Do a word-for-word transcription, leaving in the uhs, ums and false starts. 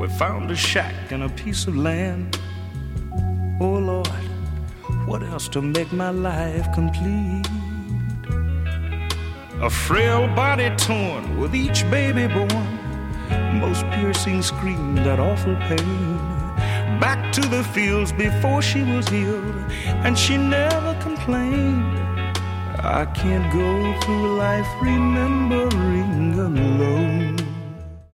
we found a shack and a piece of land. Oh Lord, what else to make my life complete? A frail body torn with each baby born, most piercing scream, that awful pain. Back to the fields before she was healed, and she never complained. I can't go through life remembering alone.